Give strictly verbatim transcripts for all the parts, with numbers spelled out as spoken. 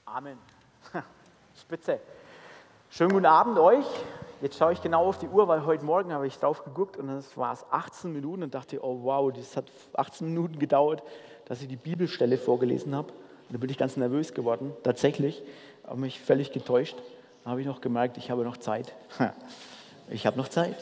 Amen. Spitze. Schönen guten Abend euch. Jetzt schaue ich genau auf die Uhr, weil heute Morgen habe ich drauf geguckt und es war es achtzehn Minuten und dachte, oh wow, das hat achtzehn Minuten gedauert, dass ich die Bibelstelle vorgelesen habe. Und da bin ich ganz nervös geworden, tatsächlich, habe mich völlig getäuscht. Da habe ich noch gemerkt, ich habe noch Zeit. Ich habe noch Zeit.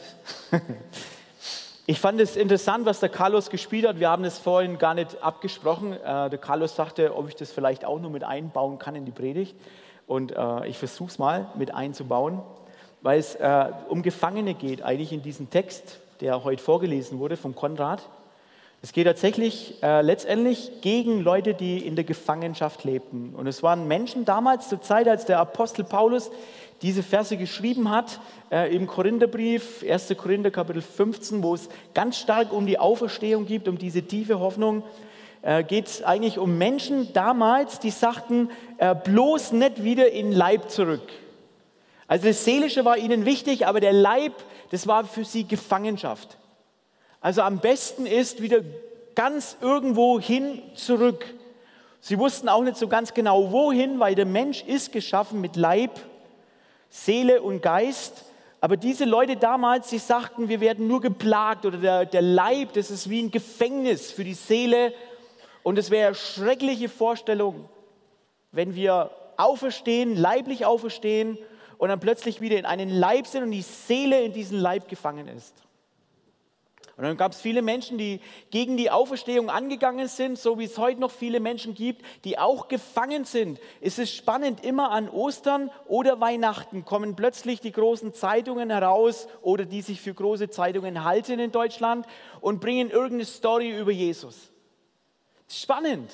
Ich fand es interessant, was der Carlos gespielt hat. Wir haben es vorhin gar nicht abgesprochen. Äh, der Carlos sagte, ob ich das vielleicht auch nur mit einbauen kann in die Predigt. Und äh, ich versuche es mal mit einzubauen, weil es äh, um Gefangene geht, eigentlich in diesem Text, der heute vorgelesen wurde von Konrad. Es geht tatsächlich äh, letztendlich gegen Leute, die in der Gefangenschaft lebten. Und es waren Menschen damals zur Zeit, als der Apostel Paulus diese Verse geschrieben hat, äh, im Korintherbrief, erster Korinther Kapitel fünfzehn, wo es ganz stark um die Auferstehung geht, um diese tiefe Hoffnung, äh, geht es eigentlich um Menschen damals, die sagten, äh, bloß nicht wieder in den Leib zurück. Also das Seelische war ihnen wichtig, aber der Leib, das war für sie Gefangenschaft. Also am besten ist wieder ganz irgendwo hin zurück. Sie wussten auch nicht so ganz genau wohin, weil der Mensch ist geschaffen mit Leib, Seele und Geist. Aber diese Leute damals, sie sagten, wir werden nur geplagt oder der, der Leib, das ist wie ein Gefängnis für die Seele. Und es wäre eine schreckliche Vorstellung, wenn wir auferstehen, leiblich auferstehen und dann plötzlich wieder in einen Leib sind und die Seele in diesen Leib gefangen ist. Und dann gab es viele Menschen, die gegen die Auferstehung angegangen sind, so wie es heute noch viele Menschen gibt, die auch gefangen sind. Es ist spannend, immer an Ostern oder Weihnachten kommen plötzlich die großen Zeitungen heraus oder die sich für große Zeitungen halten in Deutschland und bringen irgendeine Story über Jesus. Spannend.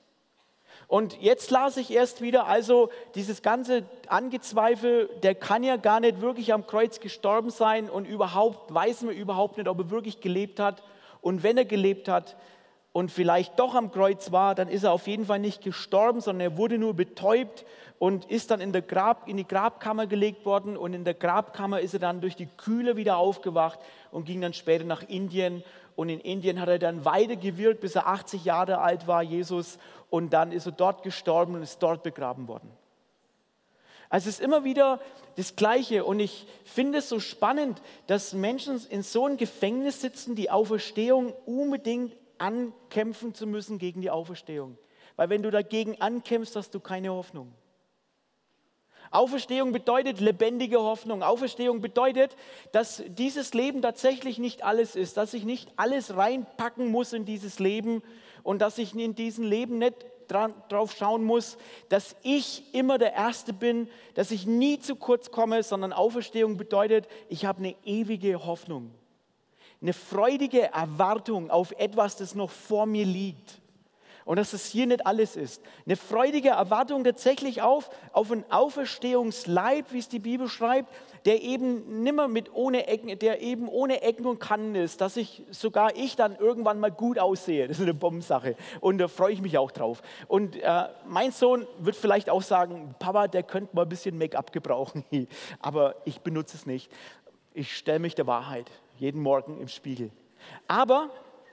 Und jetzt las ich erst wieder, also dieses ganze Angezweifel, der kann ja gar nicht wirklich am Kreuz gestorben sein und überhaupt weiß man überhaupt nicht, ob er wirklich gelebt hat. Und wenn er gelebt hat und vielleicht doch am Kreuz war, dann ist er auf jeden Fall nicht gestorben, sondern er wurde nur betäubt und ist dann in, der Grab, in die Grabkammer gelegt worden. Und in der Grabkammer ist er dann durch die Kühle wieder aufgewacht und ging dann später nach Indien. Und in Indien hat er dann weitergewirkt, bis er achtzig Jahre alt war, Jesus. Und dann ist er dort gestorben und ist dort begraben worden. Also es ist immer wieder das Gleiche. Und ich finde es so spannend, dass Menschen in so einem Gefängnis sitzen, die Auferstehung unbedingt ankämpfen zu müssen gegen die Auferstehung. Weil wenn du dagegen ankämpfst, hast du keine Hoffnung. Auferstehung bedeutet lebendige Hoffnung. Auferstehung bedeutet, dass dieses Leben tatsächlich nicht alles ist, dass ich nicht alles reinpacken muss in dieses Leben und dass ich in diesem Leben nicht dran, drauf schauen muss, dass ich immer der Erste bin, dass ich nie zu kurz komme, sondern Auferstehung bedeutet, ich habe eine ewige Hoffnung, eine freudige Erwartung auf etwas, das noch vor mir liegt. Und dass es hier nicht alles ist. Eine freudige Erwartung tatsächlich auf, auf einen Auferstehungsleib, wie es die Bibel schreibt, der eben nimmer mit ohne Ecken, der eben ohne Ecken und Kanten ist, dass ich sogar ich dann irgendwann mal gut aussehe. Das ist eine Bombensache. Und da freue ich mich auch drauf. Und äh, mein Sohn wird vielleicht auch sagen, Papa, der könnte mal ein bisschen Make-up gebrauchen. Aber ich benutze es nicht. Ich stelle mich der Wahrheit jeden Morgen im Spiegel. Aber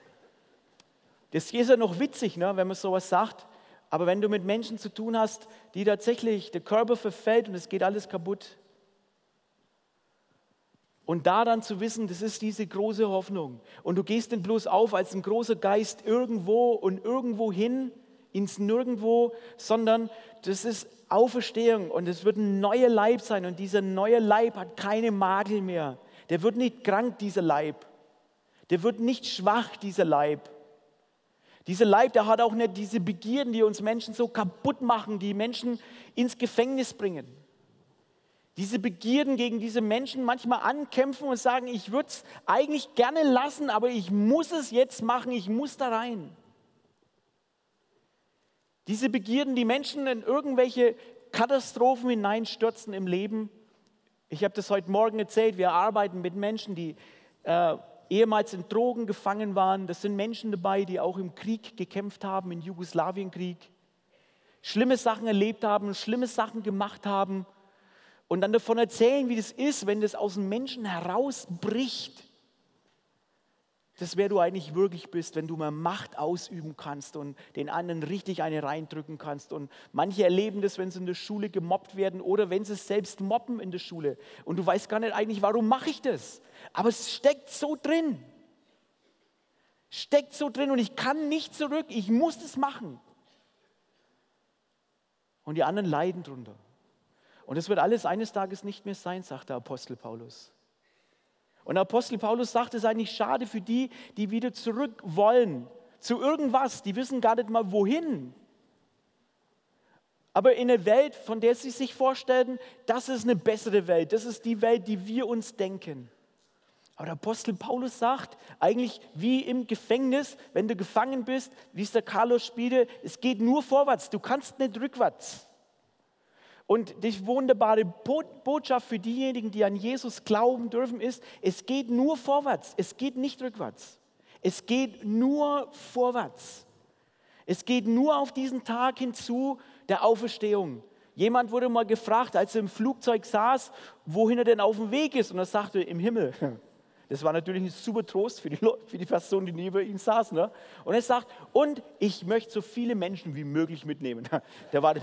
das ist ja noch witzig, ne, wenn man sowas sagt, aber wenn du mit Menschen zu tun hast, die tatsächlich, der Körper verfällt und es geht alles kaputt. Und da dann zu wissen, das ist diese große Hoffnung. Und du gehst nicht bloß auf als ein großer Geist irgendwo und irgendwo hin, ins Nirgendwo, sondern das ist Auferstehung und es wird ein neuer Leib sein und dieser neue Leib hat keine Makel mehr. Der wird nicht krank, dieser Leib. Der wird nicht schwach, dieser Leib. Dieser Leib, der hat auch nicht diese Begierden, die uns Menschen so kaputt machen, die Menschen ins Gefängnis bringen. Diese Begierden gegen diese Menschen manchmal ankämpfen und sagen, ich würde es eigentlich gerne lassen, aber ich muss es jetzt machen, ich muss da rein. Diese Begierden, die Menschen in irgendwelche Katastrophen hineinstürzen im Leben. Ich habe das heute Morgen erzählt, wir arbeiten mit Menschen, die äh, ehemals in Drogen gefangen waren. Das sind Menschen dabei, die auch im Krieg gekämpft haben, im Jugoslawienkrieg. Schlimme Sachen erlebt haben, schlimme Sachen gemacht haben. Und dann davon erzählen, wie das ist, wenn das aus dem Menschen herausbricht. das, wer du eigentlich wirklich bist, wenn du mal Macht ausüben kannst und den anderen richtig eine reindrücken kannst. Und manche erleben das, wenn sie in der Schule gemobbt werden oder wenn sie es selbst mobben in der Schule. Und du weißt gar nicht eigentlich, warum mache ich das? Aber es steckt so drin. Steckt so drin und ich kann nicht zurück. Ich muss das machen. Und die anderen leiden drunter. Und es wird alles eines Tages nicht mehr sein, sagt der Apostel Paulus. Und der Apostel Paulus sagt, es ist eigentlich schade für die, die wieder zurück wollen zu irgendwas. Die wissen gar nicht mal, wohin. Aber in einer Welt, von der sie sich vorstellen, das ist eine bessere Welt. Das ist die Welt, die wir uns denken. Aber der Apostel Paulus sagt, eigentlich wie im Gefängnis, wenn du gefangen bist, wie es der Carlos spielte, es geht nur vorwärts, du kannst nicht rückwärts. Und die wunderbare Botschaft für diejenigen, die an Jesus glauben dürfen, ist, es geht nur vorwärts, es geht nicht rückwärts. Es geht nur vorwärts. Es geht nur auf diesen Tag hinzu der Auferstehung. Jemand wurde mal gefragt, als er im Flugzeug saß, wohin er denn auf dem Weg ist. Und er sagte, im Himmel. Das war natürlich ein super Trost für die, Leute, für die Person, die neben ihm saß. Ne? Und er sagt, und ich möchte so viele Menschen wie möglich mitnehmen. Der war...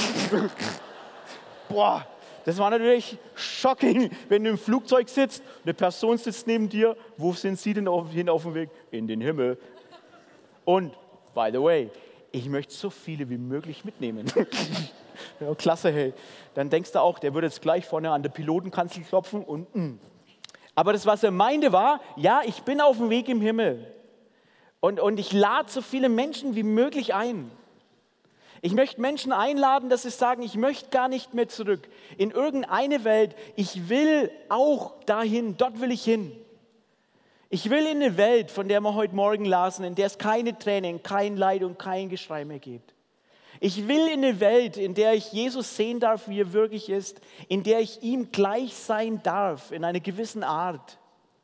Boah, das war natürlich shocking, wenn du im Flugzeug sitzt, eine Person sitzt neben dir, wo sind sie denn auf, hin auf dem Weg? In den Himmel. Und, by the way, ich möchte so viele wie möglich mitnehmen. Ja, klasse, hey. Dann denkst du auch, der würde jetzt gleich vorne an der Pilotenkanzel klopfen und mm. Aber das, was er meinte, war, ja, ich bin auf dem Weg im Himmel. Und, und ich lade so viele Menschen wie möglich ein. Ich möchte Menschen einladen, dass sie sagen, ich möchte gar nicht mehr zurück in irgendeine Welt. Ich will auch dahin, dort will ich hin. Ich will in eine Welt, von der wir heute Morgen lasen, in der es keine Tränen, kein Leid und kein Geschrei mehr gibt. Ich will in eine Welt, in der ich Jesus sehen darf, wie er wirklich ist, in der ich ihm gleich sein darf, in einer gewissen Art.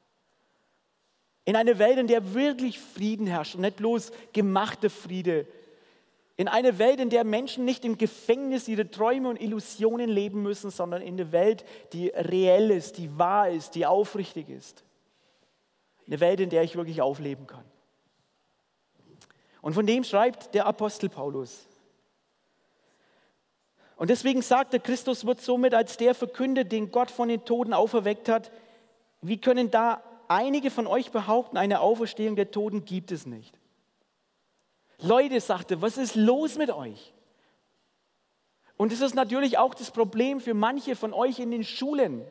In eine Welt, in der wirklich Frieden herrscht und nicht bloß gemachter Friede. In eine Welt, in der Menschen nicht im Gefängnis ihre Träume und Illusionen leben müssen, sondern in eine Welt, die reell ist, die wahr ist, die aufrichtig ist. Eine Welt, in der ich wirklich aufleben kann. Und von dem schreibt der Apostel Paulus. Und deswegen sagt er, Christus wird somit als der verkündet, den Gott von den Toten auferweckt hat. Wie können da einige von euch behaupten, eine Auferstehung der Toten gibt es nicht? Leute, sagte, was ist los mit euch? Und das ist natürlich auch das Problem für manche von euch in den Schulen.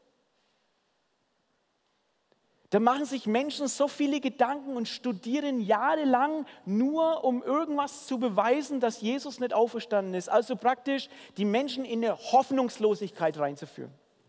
Da machen sich Menschen so viele Gedanken und studieren jahrelang nur, um irgendwas zu beweisen, dass Jesus nicht auferstanden ist. Also praktisch die Menschen in eine Hoffnungslosigkeit reinzuführen.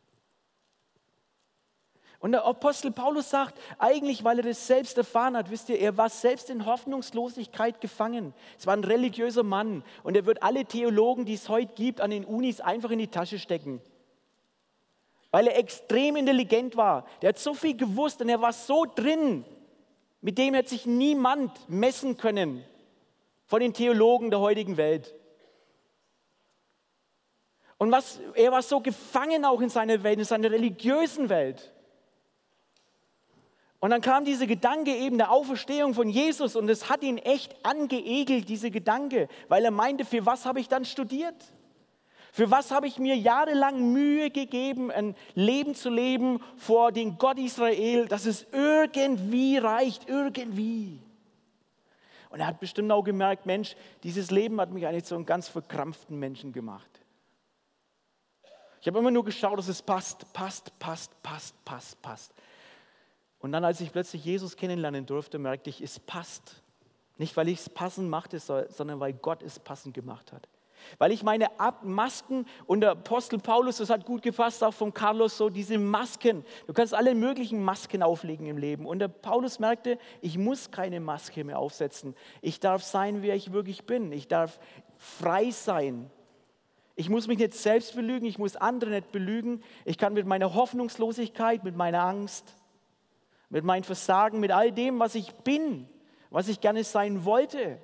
Und der Apostel Paulus sagt, eigentlich, weil er das selbst erfahren hat, wisst ihr, er war selbst in Hoffnungslosigkeit gefangen. Es war ein religiöser Mann und er wird alle Theologen, die es heute gibt, an den Unis einfach in die Tasche stecken. Weil er extrem intelligent war. Der hat so viel gewusst und er war so drin, mit dem hat sich niemand messen können von den Theologen der heutigen Welt. Und was, er war so gefangen auch in seiner Welt, in seiner religiösen Welt. Und dann kam dieser Gedanke eben der Auferstehung von Jesus und es hat ihn echt angeekelt, diese Gedanke, weil er meinte, für was habe ich dann studiert? Für was habe ich mir jahrelang Mühe gegeben, ein Leben zu leben vor dem Gott Israel, dass es irgendwie reicht, irgendwie. Und er hat bestimmt auch gemerkt, Mensch, dieses Leben hat mich eigentlich zu einem ganz verkrampften Menschen gemacht. Ich habe immer nur geschaut, dass es passt, passt, passt, passt, passt, passt. Und dann, als ich plötzlich Jesus kennenlernen durfte, merkte ich, es passt. Nicht, weil ich es passend machte, sondern weil Gott es passend gemacht hat. Weil ich meine Masken und der Apostel Paulus, das hat gut gepasst, auch von Carlos, so diese Masken. Du kannst alle möglichen Masken auflegen im Leben. Und der Paulus merkte, ich muss keine Maske mehr aufsetzen. Ich darf sein, wer ich wirklich bin. Ich darf frei sein. Ich muss mich nicht selbst belügen, ich muss andere nicht belügen. Ich kann mit meiner Hoffnungslosigkeit, mit meiner Angst, mit meinem Versagen, mit all dem, was ich bin, was ich gerne sein wollte,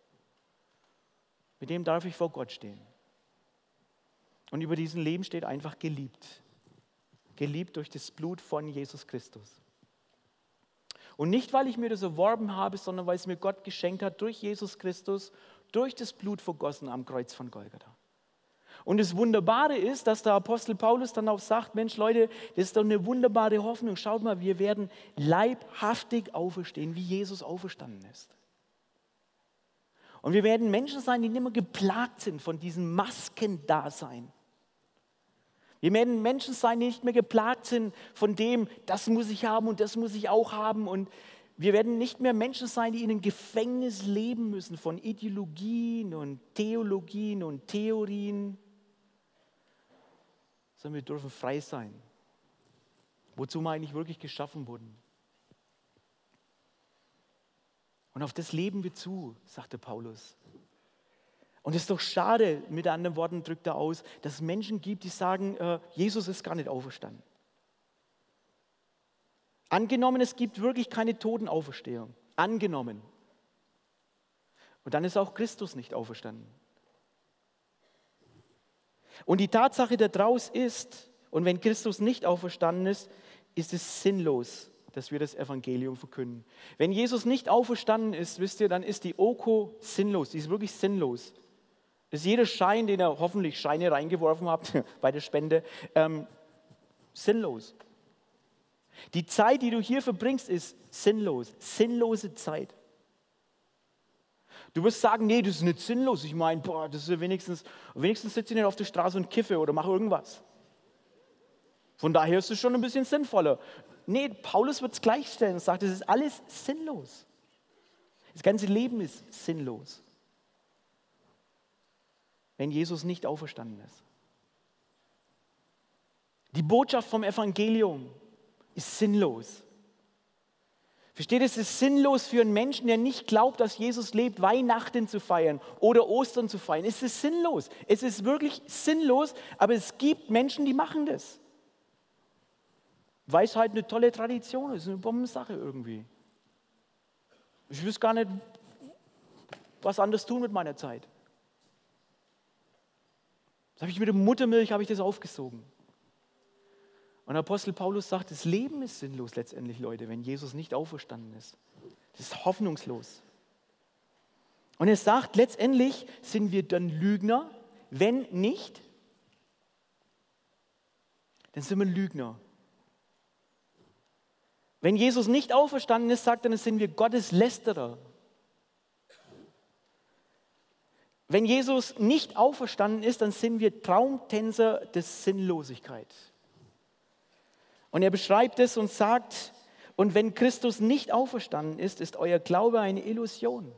mit dem darf ich vor Gott stehen. Und über diesem Leben steht einfach geliebt. Geliebt durch das Blut von Jesus Christus. Und nicht, weil ich mir das erworben habe, sondern weil es mir Gott geschenkt hat durch Jesus Christus, durch das Blut vergossen am Kreuz von Golgatha. Und das Wunderbare ist, dass der Apostel Paulus dann auch sagt, Mensch Leute, das ist doch eine wunderbare Hoffnung. Schaut mal, wir werden leibhaftig auferstehen, wie Jesus auferstanden ist. Und wir werden Menschen sein, die nicht mehr geplagt sind von diesem Maskendasein. Wir werden Menschen sein, die nicht mehr geplagt sind von dem, das muss ich haben und das muss ich auch haben. Und wir werden nicht mehr Menschen sein, die in einem Gefängnis leben müssen von Ideologien und Theologien und Theorien, sondern wir dürfen frei sein, wozu wir eigentlich wirklich geschaffen wurden. Und auf das leben wir zu, sagte Paulus. Und es ist doch schade, mit anderen Worten drückt er aus, dass es Menschen gibt, die sagen, äh, Jesus ist gar nicht auferstanden. Angenommen, es gibt wirklich keine Totenauferstehung. Angenommen. Und dann ist auch Christus nicht auferstanden. Und die Tatsache daraus ist, und wenn Christus nicht auferstanden ist, ist es sinnlos, dass wir das Evangelium verkünden. Wenn Jesus nicht auferstanden ist, wisst ihr, dann ist die O K O sinnlos. Die ist wirklich sinnlos. Das ist jeder Schein, den ihr hoffentlich Scheine reingeworfen habt bei der Spende, ähm, sinnlos. Die Zeit, die du hier verbringst, ist sinnlos. Sinnlose Zeit. Du wirst sagen, nee, das ist nicht sinnlos. Ich meine, boah, das ist ja wenigstens, wenigstens sitze ich nicht auf der Straße und kiffe oder mache irgendwas. Von daher ist es schon ein bisschen sinnvoller. Nee, Paulus wird es gleichstellen und sagt, es ist alles sinnlos. Das ganze Leben ist sinnlos, wenn Jesus nicht auferstanden ist. Die Botschaft vom Evangelium ist sinnlos. Versteht ihr, es ist sinnlos für einen Menschen, der nicht glaubt, dass Jesus lebt, Weihnachten zu feiern oder Ostern zu feiern. Es ist sinnlos. Es ist wirklich sinnlos, aber es gibt Menschen, die machen das. Weil es halt eine tolle Tradition ist, eine Bombensache irgendwie. Ich will gar nicht was anderes tun mit meiner Zeit. Das habe ich mit der Muttermilch habe ich das aufgesogen. Und der Apostel Paulus sagt, das Leben ist sinnlos letztendlich, Leute, wenn Jesus nicht auferstanden ist. Das ist hoffnungslos. Und er sagt, letztendlich sind wir dann Lügner, wenn nicht, dann sind wir Lügner. Wenn Jesus nicht auferstanden ist, sagt er, dann sind wir Gotteslästerer. Wenn Jesus nicht auferstanden ist, dann sind wir Traumtänzer der Sinnlosigkeit. Und er beschreibt es und sagt, und wenn Christus nicht auferstanden ist, ist euer Glaube eine Illusion.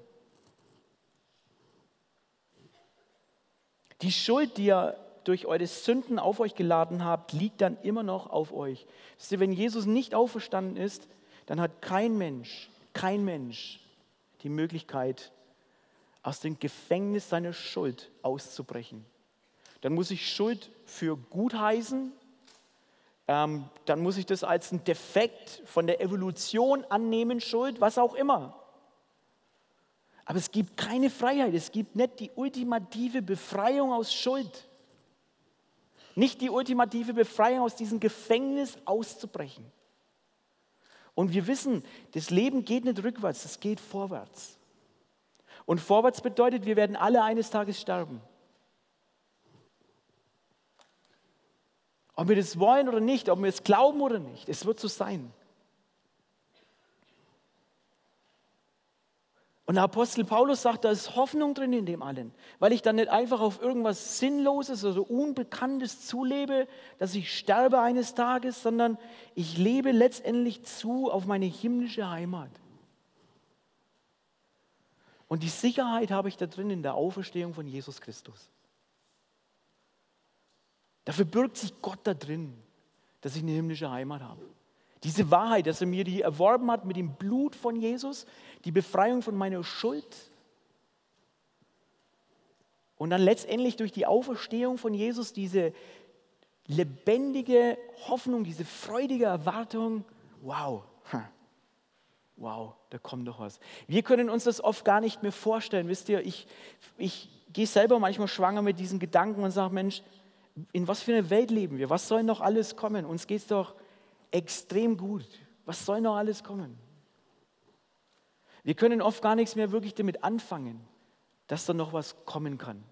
Die Schuld, die ihr durch eure Sünden auf euch geladen habt, liegt dann immer noch auf euch. Wisst ihr, wenn Jesus nicht auferstanden ist, dann hat kein Mensch, kein Mensch die Möglichkeit, aus dem Gefängnis seiner Schuld auszubrechen. Dann muss ich Schuld für gut heißen, ähm, dann muss ich das als ein Defekt von der Evolution annehmen, Schuld, was auch immer. Aber es gibt keine Freiheit, es gibt nicht die ultimative Befreiung aus Schuld. Nicht die ultimative Befreiung aus diesem Gefängnis auszubrechen. Und wir wissen, das Leben geht nicht rückwärts, es geht vorwärts. Und vorwärts bedeutet, wir werden alle eines Tages sterben. Ob wir das wollen oder nicht, ob wir es glauben oder nicht, es wird so sein. Und der Apostel Paulus sagt, da ist Hoffnung drin in dem allen, weil ich dann nicht einfach auf irgendwas Sinnloses oder Unbekanntes zulebe, dass ich sterbe eines Tages, sondern ich lebe letztendlich zu auf meine himmlische Heimat. Und die Sicherheit habe ich da drin in der Auferstehung von Jesus Christus. Dafür birgt sich Gott da drin, dass ich eine himmlische Heimat habe. Diese Wahrheit, dass er mir die erworben hat mit dem Blut von Jesus, die Befreiung von meiner Schuld. Und dann letztendlich durch die Auferstehung von Jesus diese lebendige Hoffnung, diese freudige Erwartung. Wow, wow, da kommt doch was. Wir können uns das oft gar nicht mehr vorstellen. Wisst ihr, ich, ich gehe selber manchmal schwanger mit diesen Gedanken und sage, Mensch, in was für einer Welt leben wir? Was soll noch alles kommen? Uns geht es doch extrem gut. Was soll noch alles kommen? Wir können oft gar nichts mehr wirklich damit anfangen, dass da noch was kommen kann.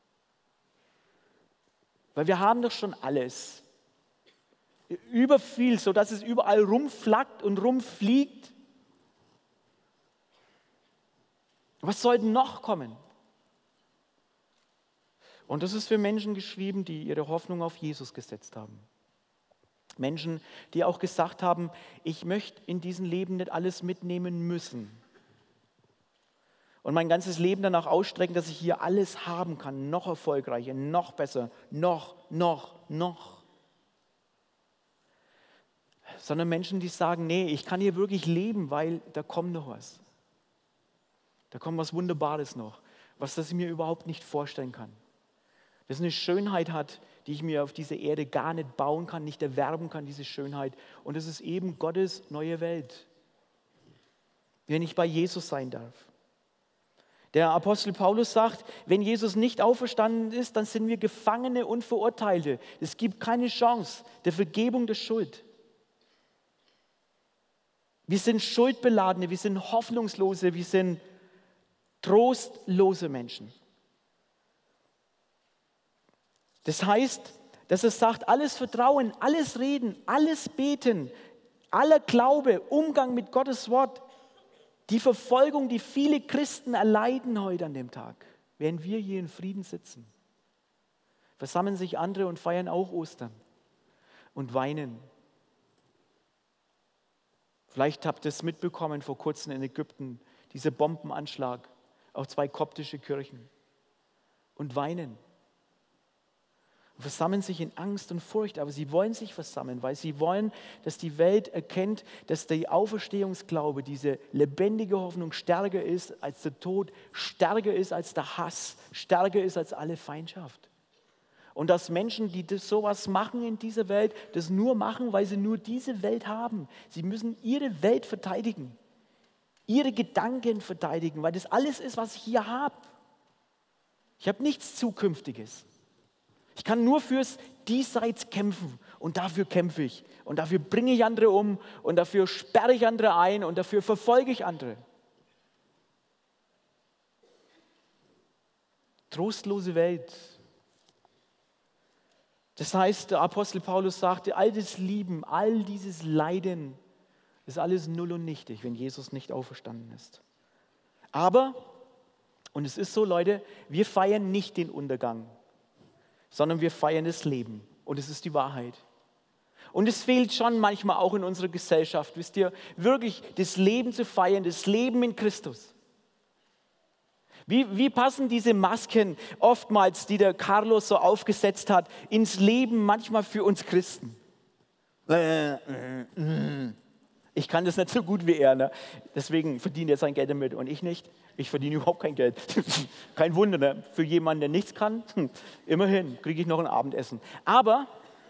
Weil wir haben doch schon alles. Überviel, sodass es überall rumflackt und rumfliegt. Was soll denn noch kommen? Und das ist für Menschen geschrieben, die ihre Hoffnung auf Jesus gesetzt haben. Menschen, die auch gesagt haben, ich möchte in diesem Leben nicht alles mitnehmen müssen. Und mein ganzes Leben danach ausstrecken, dass ich hier alles haben kann, noch erfolgreicher, noch besser, noch, noch, noch. Sondern Menschen, die sagen, nee, ich kann hier wirklich leben, weil da kommt noch was. Da kommt was Wunderbares noch, was das ich mir überhaupt nicht vorstellen kann. Das eine Schönheit hat, die ich mir auf dieser Erde gar nicht bauen kann, nicht erwerben kann, diese Schönheit. Und das ist eben Gottes neue Welt, wenn ich bei Jesus sein darf. Der Apostel Paulus sagt, wenn Jesus nicht auferstanden ist, dann sind wir Gefangene und Verurteilte. Es gibt keine Chance der Vergebung der Schuld. Wir sind Schuldbeladene, wir sind Hoffnungslose, wir sind trostlose Menschen. Das heißt, dass er sagt, alles Vertrauen, alles Reden, alles Beten, aller Glaube, Umgang mit Gottes Wort, die Verfolgung, die viele Christen erleiden heute an dem Tag, während wir hier in Frieden sitzen, versammeln sich andere und feiern auch Ostern und weinen. Vielleicht habt ihr es mitbekommen vor kurzem in Ägypten, dieser Bombenanschlag auf zwei koptische Kirchen und weinen. Und versammeln sich in Angst und Furcht, aber sie wollen sich versammeln, weil sie wollen, dass die Welt erkennt, dass der Auferstehungsglaube, diese lebendige Hoffnung stärker ist als der Tod, stärker ist als der Hass, stärker ist als alle Feindschaft. Und dass Menschen, die das sowas machen in dieser Welt, das nur machen, weil sie nur diese Welt haben. Sie müssen ihre Welt verteidigen, ihre Gedanken verteidigen, weil das alles ist, was ich hier habe. Ich habe nichts Zukünftiges. Ich kann nur fürs Diesseits kämpfen und dafür kämpfe ich und dafür bringe ich andere um und dafür sperre ich andere ein und dafür verfolge ich andere. Trostlose Welt. Das heißt, der Apostel Paulus sagte, all das Lieben, all dieses Leiden ist alles null und nichtig, wenn Jesus nicht auferstanden ist. Aber, und es ist so, Leute, wir feiern nicht den Untergang, sondern wir feiern das Leben. Und es ist die Wahrheit. Und es fehlt schon manchmal auch in unserer Gesellschaft, wisst ihr, wirklich das Leben zu feiern, das Leben in Christus. Wie, wie passen diese Masken oftmals, die der Carlos so aufgesetzt hat, ins Leben manchmal für uns Christen? Ich kann das nicht so gut wie er, ne? Deswegen verdient er sein Geld damit und ich nicht. Ich verdiene überhaupt kein Geld. Kein Wunder, ne? Für jemanden, der nichts kann, immerhin kriege ich noch ein Abendessen. Aber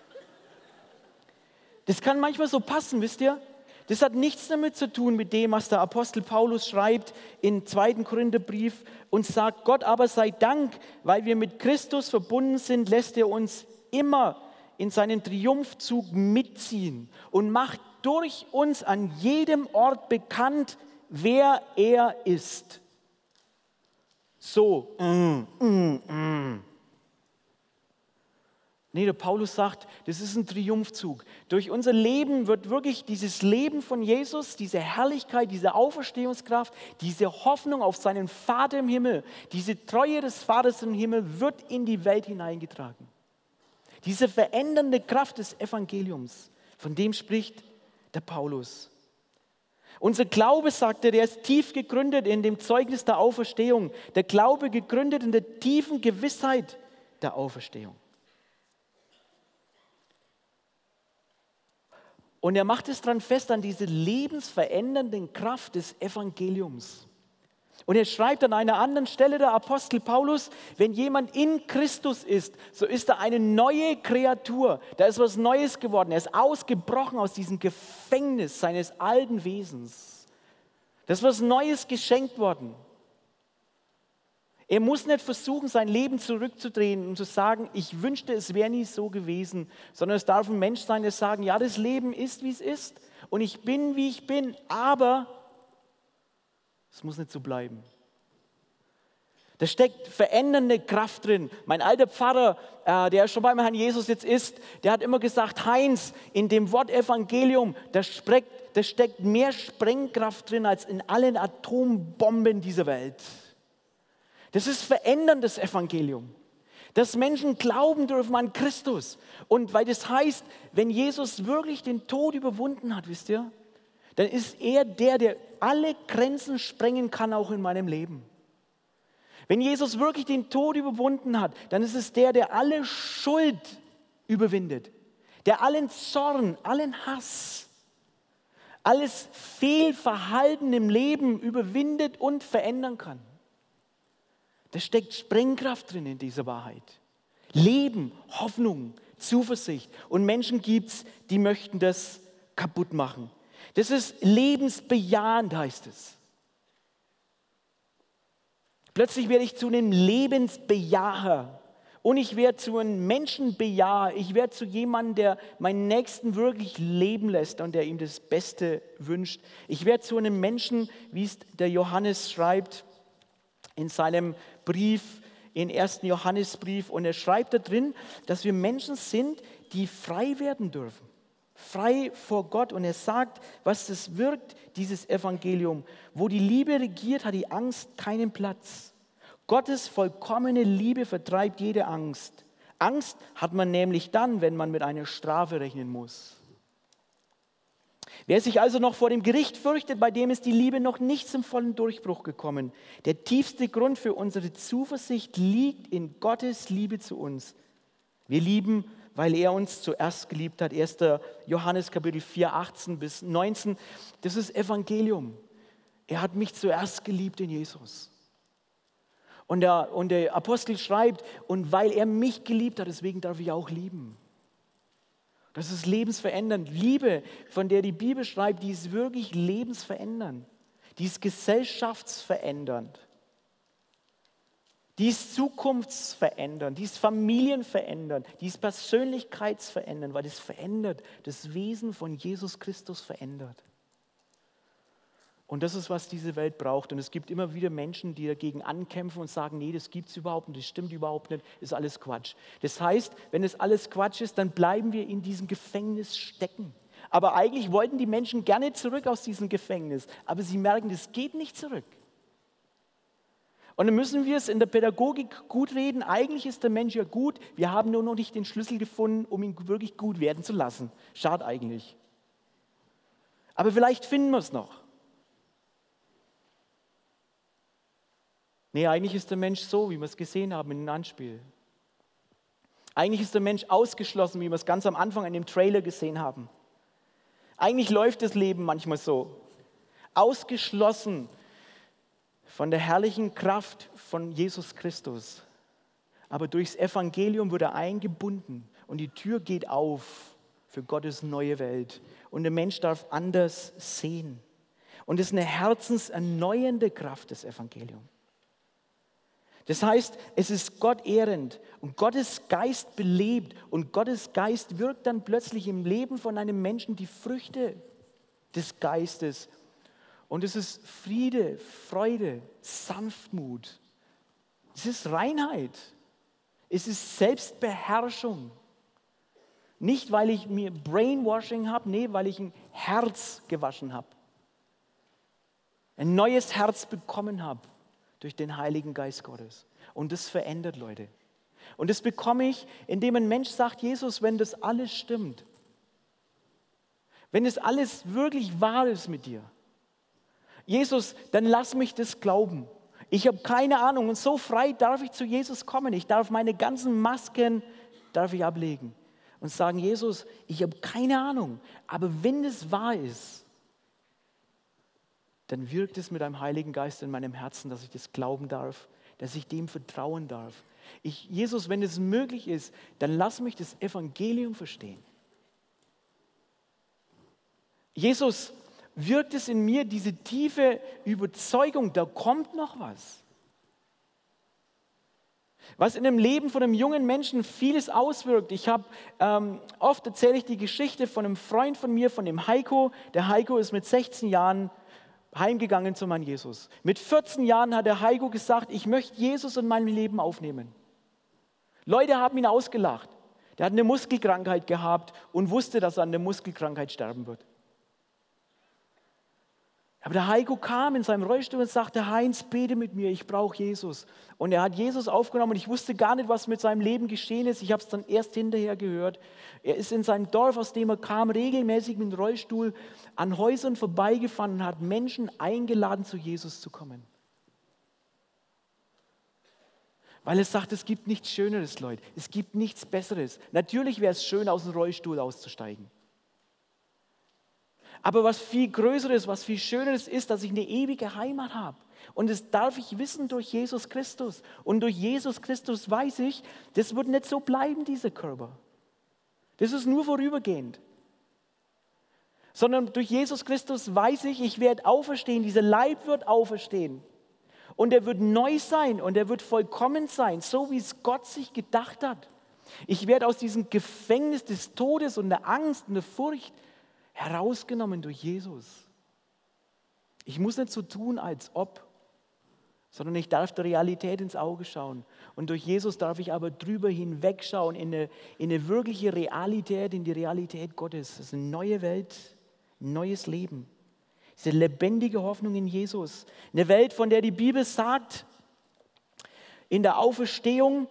das kann manchmal so passen, wisst ihr? Das hat nichts damit zu tun mit dem, was der Apostel Paulus schreibt im zweiten Korintherbrief und sagt, Gott aber sei Dank, weil wir mit Christus verbunden sind, lässt er uns immer in seinen Triumphzug mitziehen und macht durch uns an jedem Ort bekannt, wer er ist. So, mm, mm, mm. Nee, der Paulus sagt, das ist ein Triumphzug. Durch unser Leben wird wirklich dieses Leben von Jesus, diese Herrlichkeit, diese Auferstehungskraft, diese Hoffnung auf seinen Vater im Himmel, diese Treue des Vaters im Himmel wird in die Welt hineingetragen. Diese verändernde Kraft des Evangeliums, von dem spricht der Paulus. Unser Glaube, sagt er, der ist tief gegründet in dem Zeugnis der Auferstehung. Der Glaube gegründet in der tiefen Gewissheit der Auferstehung. Und er macht es dran fest, an diese lebensverändernden Kraft des Evangeliums. Und er schreibt an einer anderen Stelle, der Apostel Paulus, wenn jemand in Christus ist, so ist er eine neue Kreatur. Da ist was Neues geworden. Er ist ausgebrochen aus diesem Gefängnis seines alten Wesens. Da ist was Neues geschenkt worden. Er muss nicht versuchen, sein Leben zurückzudrehen und zu sagen, ich wünschte, es wäre nie so gewesen, sondern es darf ein Mensch sein, der sagt, ja, das Leben ist, wie es ist und ich bin, wie ich bin, aber Es muss nicht so bleiben. Da steckt verändernde Kraft drin. Mein alter Pfarrer, äh, der schon beim Herrn Jesus jetzt ist, der hat immer gesagt, Heinz, in dem Wort Evangelium, da steckt, da steckt mehr Sprengkraft drin als in allen Atombomben dieser Welt. Das ist veränderndes Evangelium. Dass Menschen glauben dürfen an Christus. Und weil das heißt, wenn Jesus wirklich den Tod überwunden hat, wisst ihr, dann ist er der, der alle Grenzen sprengen kann, auch in meinem Leben. Wenn Jesus wirklich den Tod überwunden hat, dann ist es der, der alle Schuld überwindet, der allen Zorn, allen Hass, alles Fehlverhalten im Leben überwindet und verändern kann. Da steckt Sprengkraft drin in dieser Wahrheit. Leben, Hoffnung, Zuversicht. Und Menschen gibt es, die möchten das kaputt machen. Das ist lebensbejahend, heißt es. Plötzlich werde ich zu einem Lebensbejaher und ich werde zu einem Menschenbejaher. Ich werde zu jemandem, der meinen Nächsten wirklich leben lässt und der ihm das Beste wünscht. Ich werde zu einem Menschen, wie es der Johannes schreibt in seinem Brief, in ersten Johannesbrief. Und er schreibt da drin, dass wir Menschen sind, die frei werden dürfen. Frei vor Gott. Und er sagt, was das wirkt, dieses Evangelium. Wo die Liebe regiert, hat die Angst keinen Platz. Gottes vollkommene Liebe vertreibt jede Angst. Angst hat man nämlich dann, wenn man mit einer Strafe rechnen muss. Wer sich also noch vor dem Gericht fürchtet, bei dem ist die Liebe noch nicht zum vollen Durchbruch gekommen. Der tiefste Grund für unsere Zuversicht liegt in Gottes Liebe zu uns. Wir lieben, weil er uns zuerst geliebt hat. erster Johannes Kapitel vier, achtzehn bis neunzehn. Das ist Evangelium. Er hat mich zuerst geliebt in Jesus. Und der, und der Apostel schreibt, und weil er mich geliebt hat, deswegen darf ich auch lieben. Das ist lebensverändernd. Liebe, von der die Bibel schreibt, die ist wirklich lebensverändernd. Die ist gesellschaftsverändernd. Die ist zukunftsverändernd. Die ist familienverändernd. Die ist persönlichkeitsverändernd, weil es verändert, das Wesen von Jesus Christus verändert. Und das ist, was diese Welt braucht. Und es gibt immer wieder Menschen, die dagegen ankämpfen und sagen, nee, das gibt es überhaupt nicht, das stimmt überhaupt nicht, ist alles Quatsch. Das heißt, wenn es alles Quatsch ist, dann bleiben wir in diesem Gefängnis stecken. Aber eigentlich wollten die Menschen gerne zurück aus diesem Gefängnis. Aber sie merken, das geht nicht zurück. Und dann müssen wir es in der Pädagogik gut reden. Eigentlich ist der Mensch ja gut. Wir haben nur noch nicht den Schlüssel gefunden, um ihn wirklich gut werden zu lassen. Schade eigentlich. Aber vielleicht finden wir es noch. Nee, eigentlich ist der Mensch so, wie wir es gesehen haben in dem Anspiel. Eigentlich ist der Mensch ausgeschlossen, wie wir es ganz am Anfang in dem Trailer gesehen haben. Eigentlich läuft das Leben manchmal so. Ausgeschlossen von der herrlichen Kraft von Jesus Christus. Aber durchs Evangelium wird er eingebunden und die Tür geht auf für Gottes neue Welt. Und der Mensch darf anders sehen. Und es ist eine herzenserneuernde Kraft, das Evangelium. Das heißt, es ist Gott ehrend und Gottes Geist belebt und Gottes Geist wirkt dann plötzlich im Leben von einem Menschen die Früchte des Geistes. Und es ist Friede, Freude, Sanftmut. Es ist Reinheit. Es ist Selbstbeherrschung. Nicht, weil ich mir Brainwashing habe, nee, weil ich ein Herz gewaschen habe. Ein neues Herz bekommen habe. Durch den Heiligen Geist Gottes. Und das verändert Leute. Und das bekomme ich, indem ein Mensch sagt, Jesus, wenn das alles stimmt, wenn das alles wirklich wahr ist mit dir, Jesus, dann lass mich das glauben. Ich habe keine Ahnung und so frei darf ich zu Jesus kommen. Ich darf meine ganzen Masken darf ich ablegen und sagen, Jesus, ich habe keine Ahnung, aber wenn es wahr ist, dann wirkt es mit einem Heiligen Geist in meinem Herzen, dass ich das glauben darf, dass ich dem vertrauen darf. Ich, Jesus, wenn es möglich ist, dann lass mich das Evangelium verstehen. Jesus, wirkt es in mir diese tiefe Überzeugung, da kommt noch was. Was in dem Leben von einem jungen Menschen vieles auswirkt. Ich habe, ähm, oft erzähle ich die Geschichte von einem Freund von mir, von dem Heiko. Der Heiko ist mit sechzehn Jahren heimgegangen zu meinem Jesus. Mit vierzehn Jahren hat der Heiko gesagt, ich möchte Jesus in mein Leben aufnehmen. Leute haben ihn ausgelacht. Der hat eine Muskelkrankheit gehabt und wusste, dass er an der Muskelkrankheit sterben wird. Aber der Heiko kam in seinem Rollstuhl und sagte, Heinz, bete mit mir, ich brauche Jesus. Und er hat Jesus aufgenommen und ich wusste gar nicht, was mit seinem Leben geschehen ist. Ich habe es dann erst hinterher gehört. Er ist in seinem Dorf, aus dem er kam, regelmäßig mit dem Rollstuhl an Häusern vorbeigefahren und hat Menschen eingeladen, zu Jesus zu kommen. Weil er sagt, es gibt nichts Schöneres, Leute. Es gibt nichts Besseres. Natürlich wäre es schön, aus dem Rollstuhl auszusteigen. Aber was viel Größeres, was viel Schöneres ist, dass ich eine ewige Heimat habe. Und das darf ich wissen durch Jesus Christus. Und durch Jesus Christus weiß ich, das wird nicht so bleiben, dieser Körper. Das ist nur vorübergehend. Sondern durch Jesus Christus weiß ich, ich werde auferstehen, dieser Leib wird auferstehen. Und er wird neu sein und er wird vollkommen sein, so wie es Gott sich gedacht hat. Ich werde aus diesem Gefängnis des Todes und der Angst und der Furcht herausgenommen durch Jesus. Ich muss nicht so tun, als ob, sondern ich darf der Realität ins Auge schauen. Und durch Jesus darf ich aber drüber hinwegschauen in eine, in eine wirkliche Realität, in die Realität Gottes. Das ist eine neue Welt, ein neues Leben. Diese lebendige Hoffnung in Jesus. Eine Welt, von der die Bibel sagt, in der Auferstehung,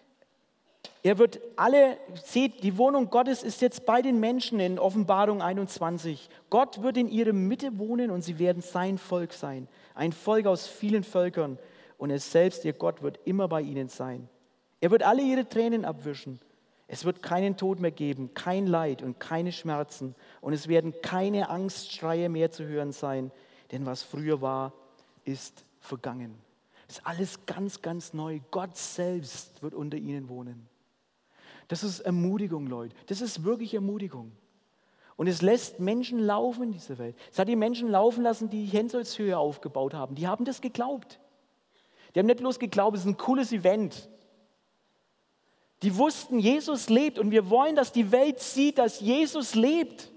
er wird alle, seht, die Wohnung Gottes ist jetzt bei den Menschen in Offenbarung einundzwanzig. Gott wird in ihrer Mitte wohnen und sie werden sein Volk sein. Ein Volk aus vielen Völkern und es selbst, ihr Gott, wird immer bei ihnen sein. Er wird alle ihre Tränen abwischen. Es wird keinen Tod mehr geben, kein Leid und keine Schmerzen. Und es werden keine Angstschreie mehr zu hören sein, denn was früher war, ist vergangen. Es ist alles ganz, ganz neu. Gott selbst wird unter ihnen wohnen. Das ist Ermutigung, Leute. Das ist wirklich Ermutigung. Und es lässt Menschen laufen in dieser Welt. Es hat die Menschen laufen lassen, die Hensolzhöhe aufgebaut haben. Die haben das geglaubt. Die haben nicht bloß geglaubt, es ist ein cooles Event. Die wussten, Jesus lebt und wir wollen, dass die Welt sieht, dass Jesus lebt.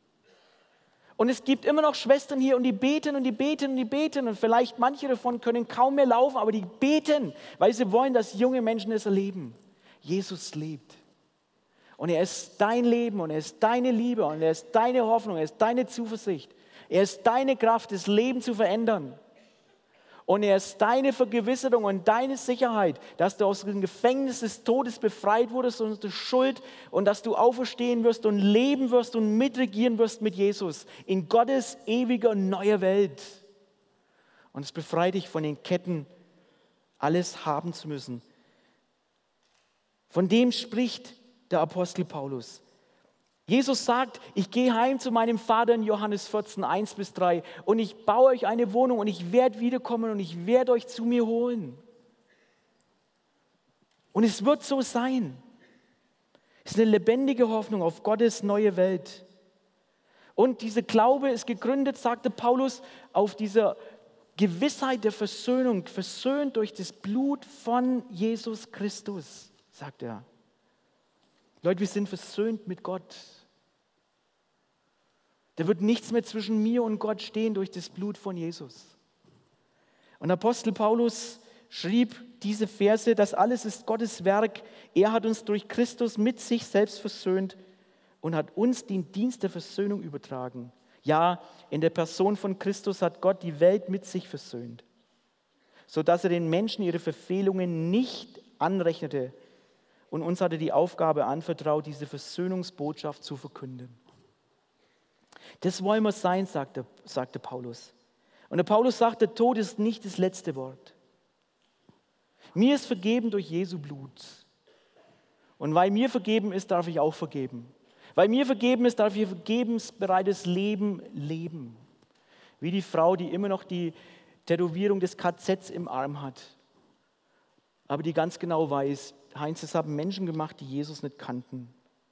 Und es gibt immer noch Schwestern hier und die beten und die beten und die beten und vielleicht manche davon können kaum mehr laufen, aber die beten, weil sie wollen, dass junge Menschen es erleben. Jesus lebt. Und er ist dein Leben und er ist deine Liebe und er ist deine Hoffnung, er ist deine Zuversicht. Er ist deine Kraft, das Leben zu verändern. Und er ist deine Vergewisserung und deine Sicherheit, dass du aus dem Gefängnis des Todes befreit wurdest und der Schuld und dass du auferstehen wirst und leben wirst und mitregieren wirst mit Jesus in Gottes ewiger neuer Welt. Und es befreit dich von den Ketten, alles haben zu müssen. Von dem spricht der Apostel Paulus. Jesus sagt, ich gehe heim zu meinem Vater in Johannes vierzehn, eins bis drei und ich baue euch eine Wohnung und ich werde wiederkommen und ich werde euch zu mir holen. Und es wird so sein. Es ist eine lebendige Hoffnung auf Gottes neue Welt. Und dieser Glaube ist gegründet, sagte Paulus, auf dieser Gewissheit der Versöhnung, versöhnt durch das Blut von Jesus Christus, sagt er. Leute, wir sind versöhnt mit Gott. Da wird nichts mehr zwischen mir und Gott stehen durch das Blut von Jesus. Und Apostel Paulus schrieb diese Verse, das alles ist Gottes Werk. Er hat uns durch Christus mit sich selbst versöhnt und hat uns den Dienst der Versöhnung übertragen. Ja, in der Person von Christus hat Gott die Welt mit sich versöhnt, sodass er den Menschen ihre Verfehlungen nicht anrechnete. Und uns hat er die Aufgabe anvertraut, diese Versöhnungsbotschaft zu verkünden. Das wollen wir sein, sagte, sagte Paulus. Und der Paulus sagt, der Tod ist nicht das letzte Wort. Mir ist vergeben durch Jesu Blut. Und weil mir vergeben ist, darf ich auch vergeben. Weil mir vergeben ist, darf ich vergebensbereites Leben leben. Wie die Frau, die immer noch die Tätowierung des K Zs im Arm hat. Aber die ganz genau weiß, Heinz, das haben Menschen gemacht, die Jesus nicht kannten.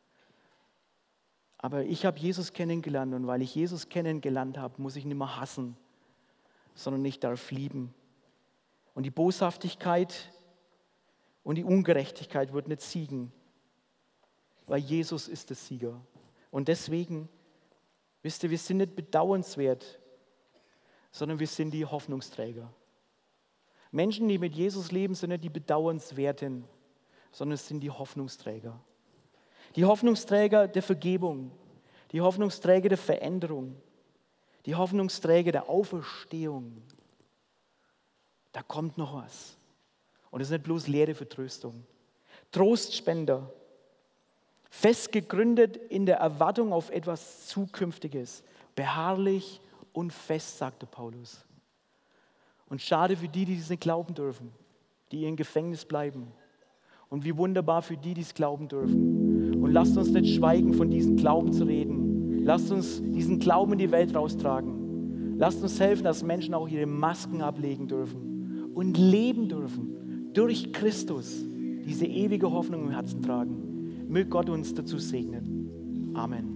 Aber ich habe Jesus kennengelernt und weil ich Jesus kennengelernt habe, muss ich nicht mehr hassen, sondern ich darf lieben. Und die Boshaftigkeit und die Ungerechtigkeit wird nicht siegen, weil Jesus ist der Sieger. Und deswegen, wisst ihr, wir sind nicht bedauernswert, sondern wir sind die Hoffnungsträger. Menschen, die mit Jesus leben, sind nicht die Bedauernswerten, sondern es sind die Hoffnungsträger. Die Hoffnungsträger der Vergebung, die Hoffnungsträger der Veränderung, die Hoffnungsträger der Auferstehung. Da kommt noch was. Und es ist nicht bloß leere Vertröstung. Trostspender, fest gegründet in der Erwartung auf etwas Zukünftiges, beharrlich und fest, sagte Paulus. Und schade für die, die es nicht glauben dürfen, die im Gefängnis bleiben. Und wie wunderbar für die, die es glauben dürfen. Und lasst uns nicht schweigen, von diesem Glauben zu reden. Lasst uns diesen Glauben in die Welt raustragen. Lasst uns helfen, dass Menschen auch ihre Masken ablegen dürfen und leben dürfen durch Christus, diese ewige Hoffnung im Herzen tragen. Möge Gott uns dazu segnen. Amen.